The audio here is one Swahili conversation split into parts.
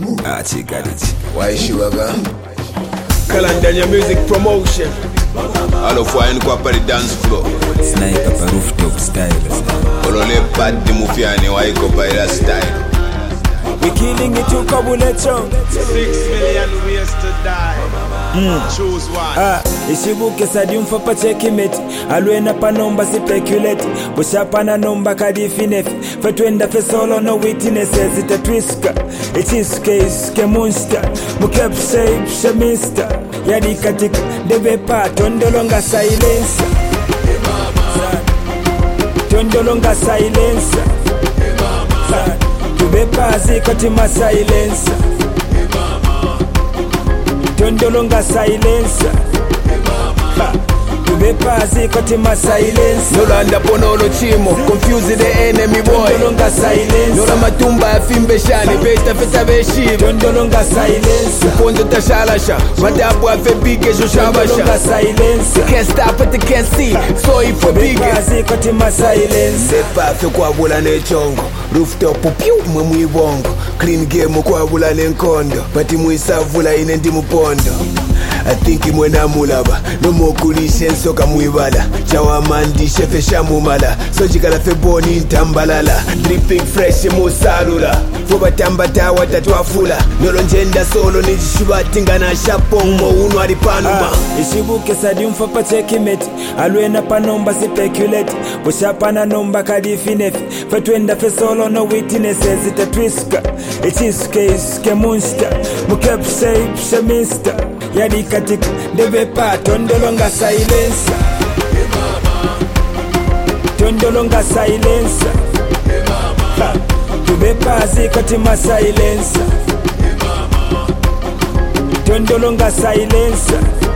Why Shivaga? Kalandanya Music Promotion. All of wine kwa pari dance floor. Sniper pa rooftop style. Olole bad di mufiani waiko pa ila style. We killing it to Kabulecho. 6 million ways to die. Choose one. Ishibuke sadium for pachekimeti. Alwena pa nomba si peculate. Bushapa na nomba kadifinef. Fetwenda fe solo no witnesses. Ita twiska. Iske monster. Mukep shape shamista. Yadi katika debe pa. Tondolonga silence. Tondolonga silence. Tubepazi katima silence. Tondolonga silence. Tubepazi katima silence. Nolanda ponolo chimo, confuse the enemy boy. Tondolonga silence. Nola matumba ya fimbe shani, beta feta beshiba. Tondolonga silence. Uponzo tashalasha, madabu ya febige shabasha. Tondolonga silence. Can't stop but they can't see, so if we big. Tubepazi katima silence. Sepa fe kwa bula ne chongo. Rooftop piu mwe bongo. Clean game kwa bula ne nkondo. Pati mwisavula ine ndi mupondo. I think imwena mulaba no mokulishe nsoka mwibala chawamandi shefe shamumala sojikala feboni ntambalala dripping fresh musalula foba tambata watatwafula nolonjenda solo nijishubati ngana shapongo uno alipanuma Ishibuke sadium for pachekimeti. Alwena pa nomba si peculate. Bushapa na nomba kadifinef. Fetwenda fe solo no witnesses. Ita twiska. Iske monster. Mukep shape shamista. Yadi katika debe pa. Tondolonga silence. Tondolonga silence. Tubepazi katima silence. Tondolonga silence.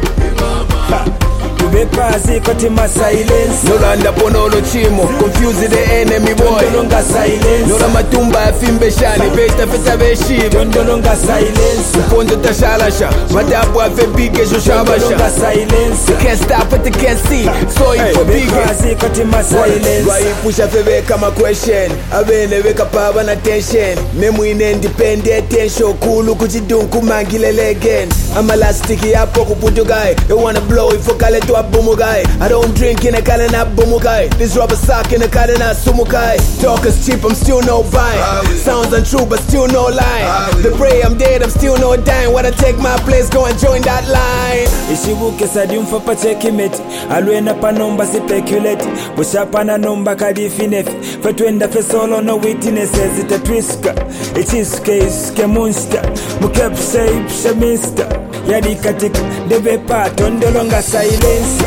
Tubepazi katima silence. Nolanda ponolo chimo, confuse the enemy boy. Tondolonga silence. Nola matumba ya fimbe shani, beta feta beshiba. Tondolonga silence. Uponzo tashalasha, madabu ya febige Tondolonga shabasha. silence. Can't stop but they can't see, so if we big. Tubepazi katima silence. Waipusha febe kama question abene weka paba na tension memwine independent tension kulu kuchidunku mangilele again I'm elastic yapo kuputu guy you wanna blow if kale to abumu guy I don't drink in a kale na bumu guy this rubber sock in a kale na sumu guy talk is cheap I'm still no buy sounds untrue but still no lie the pray I'm dead I'm still no dying wanna take my place go and join that line Ishibuke sadium for pachekimeti. Alwena pa nomba si peculate. Bushapa na nomba kadifinef. Fetwenda fe solo no witnesses. Ita twiska. Iske monster. Mukep shape shamista. Yadi katika debe pa. Tondolonga silence.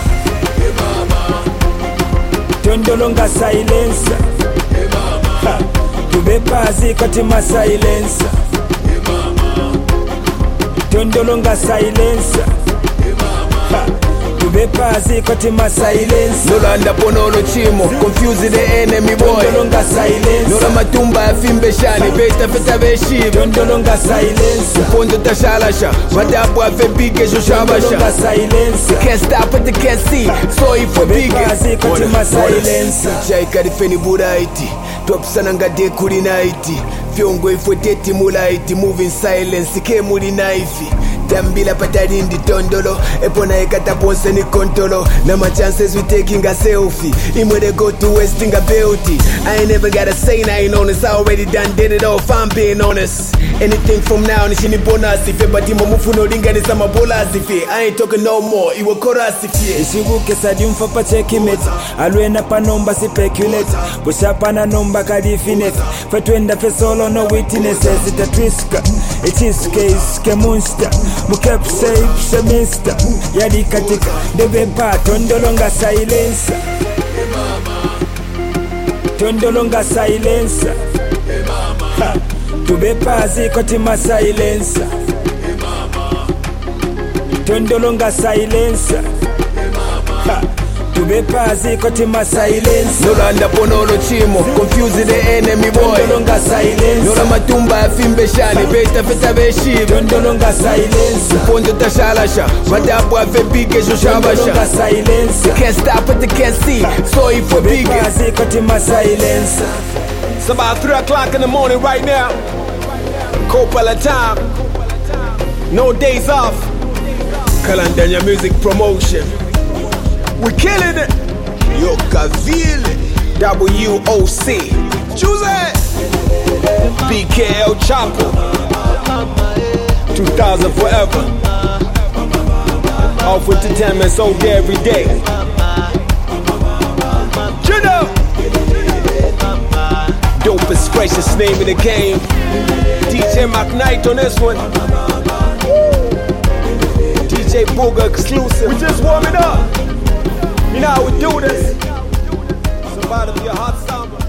Tondolonga silence. Tubepazi katima silence. Tondolonga silence. Tubepazi katima silence. Nolanda ponolo chimo confuse the enemy boy Tondolonga silence. Nola matumba ya fimbe shani beta feta beshiba Tondolonga silence. Uponzo tashalasha madabu ya febige Tondolonga shabasha silence. Can't stop but they can't see, so if we big. Tubepazi katima silence. Chaikari feni buraiti top sana ngade kuri night fyongo ifoteti mulaiti moving silence ke muri naifi tambila patarindi tondolo epona ekata ponse ni kontolo na my chances we taking a selfie imwede go to wasting a beauty I ain't never gotta say nothing honest I already done did it all if I'm being honest anything from now nishini bonus if but imo mufuno linga ni sama bolas if I ain't talking no more iwo chorus if Ishibuke sadium for pachekimeti. Alwena pa nomba si peculate. Bushapa na nomba kadifinef. Fetwenda fe solo no witnesses. Ita twiska. Iske monster. Mukep shape shamista. Yadi katika debe pa. Tondolonga silence. Tondolonga silence. Tubepazi katima silence. Tondolonga silence. Tubepazi katima silence. Nolanda ponolo chimo confuse the enemy boy Tondolonga silence. Nola matumba ya fimbe shani beta feta beshiba Tondolonga silence. Uponzo tashalasha madabu ya febige Tondolonga shabasha silence. Can't stop but they can't see, so if we big. Tubepazi katima silence. It's about 3 o'clock in the morning right now. Copala time, no days off. Kalandanya music promotion, we killing it. Yokaville, WOC, choose it. BKL Chopper, 2000 forever. Off with entertainment, so day every day. You know, dopest, freshest name in the game. DJ McKnight on this one. DJ Booger exclusive. We just warming up. You know how we do this. Somebody be a hot summer.